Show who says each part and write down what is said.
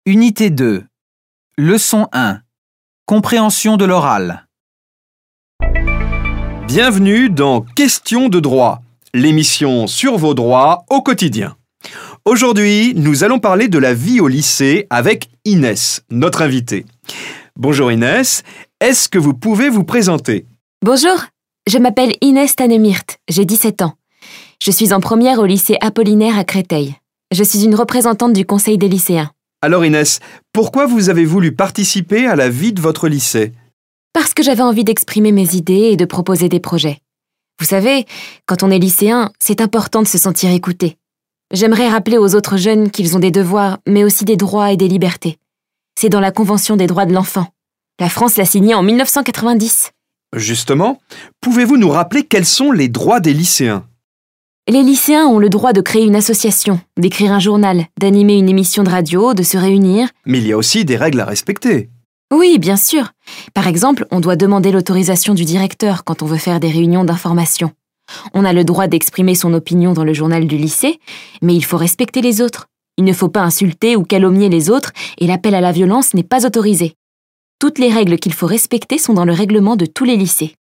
Speaker 1: Unité 2. Leçon 1. Compréhension de l'oral.
Speaker 2: Bienvenue dans Questions de droit, l'émission sur vos droits au quotidien. Aujourd'hui, nous allons parler de la vie au lycée avec Inès, notre invitée. Bonjour Inès, est-ce que vous pouvez vous présenter?
Speaker 3: Bonjour, je m'appelle Inès Tanemirt, j'ai 17 ans. Je suis en première au lycée Apollinaire à Créteil. Je suis une représentante du conseil des lycéens.
Speaker 2: Alors Inès, pourquoi vous avez voulu participer à la vie de votre lycée?
Speaker 3: Parce que j'avais envie d'exprimer mes idées et de proposer des projets. Vous savez, quand on est lycéen, c'est important de se sentir écouté. J'aimerais rappeler aux autres jeunes qu'ils ont des devoirs, mais aussi des droits et des libertés. C'est dans la Convention des droits de l'enfant. La France l'a signée en 1990.
Speaker 2: Justement, pouvez-vous nous rappeler quels sont les droits des lycéens?
Speaker 3: Les lycéens ont le droit de créer une association, d'écrire un journal, d'animer une émission de radio, de se réunir.
Speaker 2: Mais il y a aussi des règles à respecter.
Speaker 3: Oui, bien sûr. Par exemple, on doit demander l'autorisation du directeur quand on veut faire des réunions d'information. On a le droit d'exprimer son opinion dans le journal du lycée, mais il faut respecter les autres. Il ne faut pas insulter ou calomnier les autres et l'appel à la violence n'est pas autorisé. Toutes les règles qu'il faut respecter sont dans le règlement de tous les lycées.